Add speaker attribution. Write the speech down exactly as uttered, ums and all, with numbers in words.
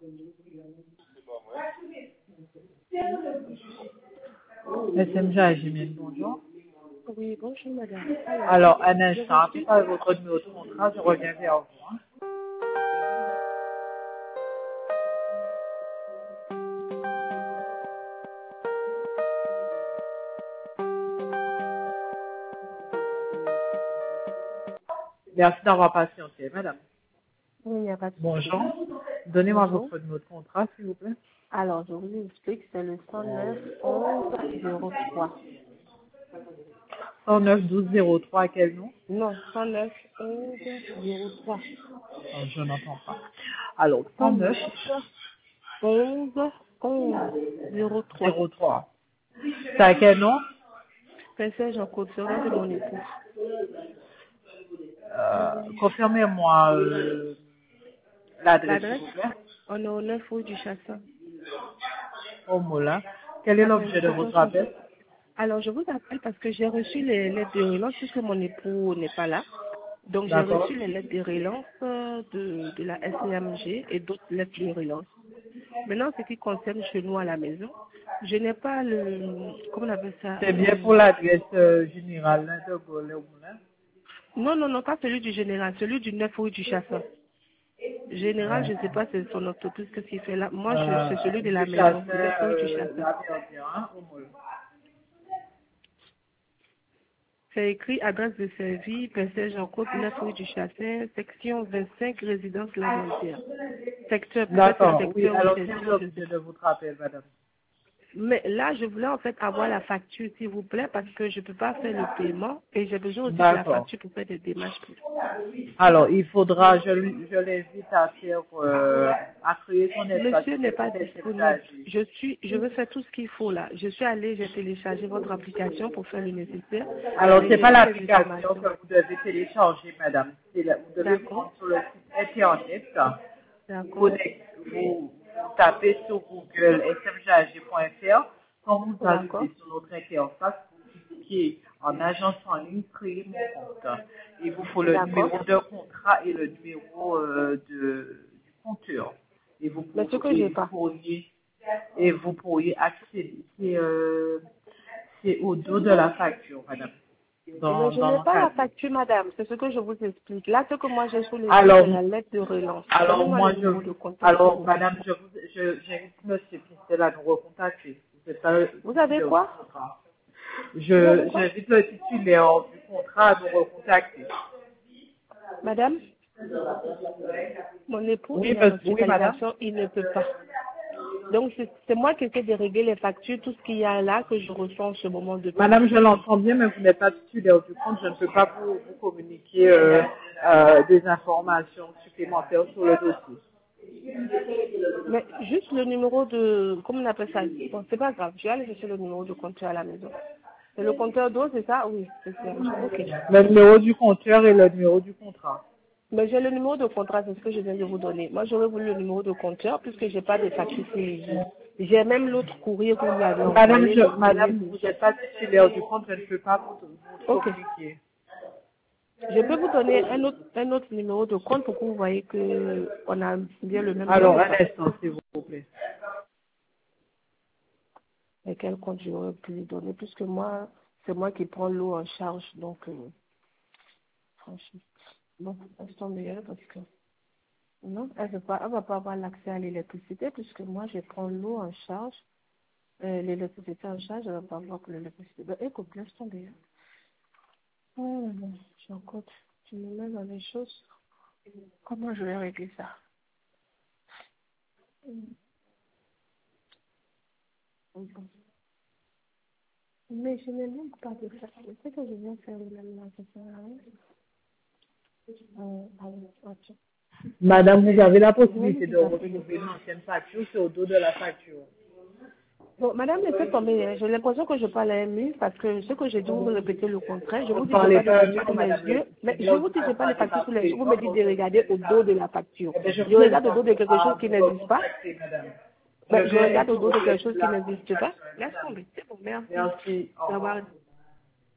Speaker 1: S M J A Jimine, bonjour.
Speaker 2: Oui, bonjour madame. Alors,
Speaker 1: Alors, un
Speaker 2: je
Speaker 1: instant,
Speaker 2: reçu...
Speaker 1: après pas votre numéro de contrat, je reviens vers vous. Hein. Merci d'avoir patienté, madame.
Speaker 2: Oui, il n'y a pas de souci.
Speaker 1: Bonjour. Donnez-moi
Speaker 2: Bonjour.
Speaker 1: votre numéro de contrat, s'il vous plaît.
Speaker 2: Alors, je vous explique, c'est le cent neuf onze zéro trois.
Speaker 1: cent neuf douze zéro trois, quel nom?
Speaker 2: Non, cent neuf onze zéro trois.
Speaker 1: Oh, je n'entends pas. Alors,
Speaker 2: cent
Speaker 1: cent neuf
Speaker 2: neuf onze onze zéro trois.
Speaker 1: zéro trois. C'est à quel nom?
Speaker 2: Princesse Jean-Claude, c'est le nom de mon époux.
Speaker 1: euh, Confirmez-moi euh, l'adresse, s'il
Speaker 2: L'adresse,
Speaker 1: vous plaît.
Speaker 2: on est au neuf rue du Chassin.
Speaker 1: Au Moulin. Quel est
Speaker 2: À
Speaker 1: l'objet de votre appel?
Speaker 2: Alors, je vous appelle parce que j'ai reçu les lettres de relance puisque mon époux n'est pas là. Donc, j'ai
Speaker 1: D'accord.
Speaker 2: reçu les lettres de relance euh, de, de la S C M G et d'autres lettres de relance. Maintenant, ce qui concerne chez nous à la maison, je n'ai pas le... Comment on appelle ça
Speaker 1: C'est bien
Speaker 2: euh,
Speaker 1: pour l'adresse euh, générale hein, de Gaulle au Moulin.
Speaker 2: Non, non, non, pas celui du général, celui du neuf rue du Chassin. Général, je ne sais pas, c'est son entreprise, qu'est-ce qu'il fait là. Moi, je c'est
Speaker 1: Euh,
Speaker 2: celui de la
Speaker 1: du
Speaker 2: maison,
Speaker 1: chassin,
Speaker 2: neuf rue du
Speaker 1: euh,
Speaker 2: Chassin.
Speaker 1: la Verdière, hein, au Moulin.
Speaker 2: C'est écrit adresse de service, Princesse Jean-Claude, neuf rue du Chassin, section vingt-cinq, résidence La Voltaire. Secteur, peut-être c'est
Speaker 1: D'accord, oui,
Speaker 2: secteur ou
Speaker 1: alors quel est
Speaker 2: section, je ne sais
Speaker 1: l'objet
Speaker 2: pas.
Speaker 1: de votre appel, madame?
Speaker 2: Mais là, je voulais en fait avoir la facture, s'il vous plaît, parce que je ne peux pas faire le paiement et j'ai besoin aussi de la
Speaker 1: D'accord.
Speaker 2: facture pour faire des démarches.
Speaker 1: Alors, il faudra, je, lui- je l'invite à faire, euh, à créer son espace
Speaker 2: Monsieur n'est pas
Speaker 1: S M J A
Speaker 2: disponible.
Speaker 1: G.
Speaker 2: Je suis, je veux faire tout ce qu'il faut là. Je suis allée, j'ai téléchargé votre application pour faire le nécessaire,
Speaker 1: Alors,
Speaker 2: mais
Speaker 1: c'est
Speaker 2: j'ai
Speaker 1: pas
Speaker 2: eu des
Speaker 1: l'application
Speaker 2: informations.
Speaker 1: que vous devez télécharger, madame. C'est la- vous devez vous
Speaker 2: D'accord,
Speaker 1: rendre sur le site internet. Vous
Speaker 2: d'accord,
Speaker 1: connectez, vous, vous tapez sur Google s m j a g point f r. Quand vous
Speaker 2: d'accord,
Speaker 1: arrivez sur notre interface, vous cliquez en agence en ligne, créer mon compte. Il vous faut le
Speaker 2: d'accord.
Speaker 1: numéro de contrat et le numéro euh, de, du compteur. Et vous
Speaker 2: Mais ce
Speaker 1: pourriez,
Speaker 2: que j'ai
Speaker 1: et vous
Speaker 2: pas.
Speaker 1: pourriez, et vous pourriez accéder. C'est euh, c'est au dos de la facture, madame.
Speaker 2: Mais
Speaker 1: Dans,
Speaker 2: je
Speaker 1: dans
Speaker 2: n'ai pas la
Speaker 1: l'encadré.
Speaker 2: facture, madame. C'est ce que je vous explique. Là, ce que moi j'ai sous les yeux,
Speaker 1: Alors,
Speaker 2: c'est la lettre de relance.
Speaker 1: alors
Speaker 2: Donnez-moi le
Speaker 1: moi je,
Speaker 2: numéro de compteur, s'il
Speaker 1: alors
Speaker 2: vous plaît.
Speaker 1: madame, je vous, je, j'invite monsieur Pistel à nous recontacter. Vous êtes pas le
Speaker 2: Vous avez
Speaker 1: titulaire du
Speaker 2: quoi?
Speaker 1: contrat.
Speaker 2: Vous avez
Speaker 1: Je,
Speaker 2: quoi?
Speaker 1: j'invite le titulaire du contrat à nous recontacter.
Speaker 2: Madame, mon époux,
Speaker 1: Oui,
Speaker 2: il est en
Speaker 1: parce- oui madame.
Speaker 2: hospitalisation, il ne peut pas. Donc, c'est c'est moi qui essaie de régler les factures, tout ce qu'il y a là que je reçois en ce moment de
Speaker 1: Madame,
Speaker 2: paiement.
Speaker 1: je l'entends bien, mais vous n'êtes pas titulaire du compte. Je ne peux pas vous, vous communiquer euh, euh, des informations supplémentaires sur le dossier.
Speaker 2: Mais juste le numéro de... Comment on appelle ça? Bon, c'est pas grave. Je vais aller chercher le numéro de compteur à la maison. C'est le compteur d'eau, c'est ça? Oui, c'est ça. Ok.
Speaker 1: Le numéro du compteur et le numéro du contrat.
Speaker 2: Mais j'ai le numéro de contrat, c'est ce que je viens de vous donner. Moi, j'aurais voulu le numéro de compteur puisque j'ai pas de facture sous les yeux. J'ai même l'autre courrier que vous m'avez
Speaker 1: Madame,
Speaker 2: envoyé,
Speaker 1: je,
Speaker 2: le courrier
Speaker 1: madame,
Speaker 2: de...
Speaker 1: vous n'êtes pas titulaire du compte, je ne peux pas vous, vous
Speaker 2: Ok.
Speaker 1: communiquer.
Speaker 2: Je peux vous donner un autre, un autre numéro de compte pour que vous voyez que on a bien le même nom
Speaker 1: Alors,
Speaker 2: ou
Speaker 1: un
Speaker 2: pas.
Speaker 1: instant, s'il vous plaît.
Speaker 2: Et quel compte j'aurais pu lui donner puisque moi, c'est moi qui prends l'eau en charge. Donc, euh, franchement, bon, elles sont meilleures parce que non, elle ne va pas, elle va pas avoir l'accès à l'électricité puisque moi, je prends l'eau en charge. Euh, l'électricité en charge, elle ne va pas avoir pour l'électricité. Ben, écoute, laisse tomber. Oh là là, j'ai encore, tu me mets dans les choses. Comment je vais régler ça? Hum, bon. Mais je n'ai même pas de ça. Je sais que je viens faire le même là, ça sert à rien. Euh, allez, ok.
Speaker 1: Madame, vous avez la
Speaker 2: Je vais lui
Speaker 1: possibilité de
Speaker 2: dire d'appeler.
Speaker 1: retrouver l'ancienne facture, c'est au dos de la facture.
Speaker 2: Bon, madame, laissez tomber. hein. J'ai l'impression que je parle à un mur parce que ce que j'ai dit, vous me répétez le contraire. Je
Speaker 1: Vous
Speaker 2: vous
Speaker 1: ne
Speaker 2: dis, j'ai
Speaker 1: parlez
Speaker 2: pas de
Speaker 1: pas
Speaker 2: facture
Speaker 1: mieux,
Speaker 2: sous les
Speaker 1: madame le
Speaker 2: yeux. Mais je
Speaker 1: titulaire
Speaker 2: vous
Speaker 1: du
Speaker 2: dis, j'ai pas de
Speaker 1: contrat n'est
Speaker 2: facture
Speaker 1: pas
Speaker 2: sous les yeux. Vous
Speaker 1: présent,
Speaker 2: me dites
Speaker 1: donc
Speaker 2: de
Speaker 1: je vous
Speaker 2: regarder au
Speaker 1: invite
Speaker 2: dos
Speaker 1: à,
Speaker 2: de la facture.
Speaker 1: eh bien, je
Speaker 2: Je
Speaker 1: vous
Speaker 2: regarde
Speaker 1: invite
Speaker 2: au dos de quelque
Speaker 1: à,
Speaker 2: chose
Speaker 1: à
Speaker 2: qui
Speaker 1: vous
Speaker 2: n'existe pas.
Speaker 1: recontacter, madame. Je
Speaker 2: Ben, je
Speaker 1: vais
Speaker 2: regarde au dos de
Speaker 1: introduire
Speaker 2: quelque chose qui n'existe pas.
Speaker 1: l'application,
Speaker 2: Laisse
Speaker 1: madame.
Speaker 2: tomber. C'est bon, merci
Speaker 1: Merci, au
Speaker 2: d'avoir
Speaker 1: revoir.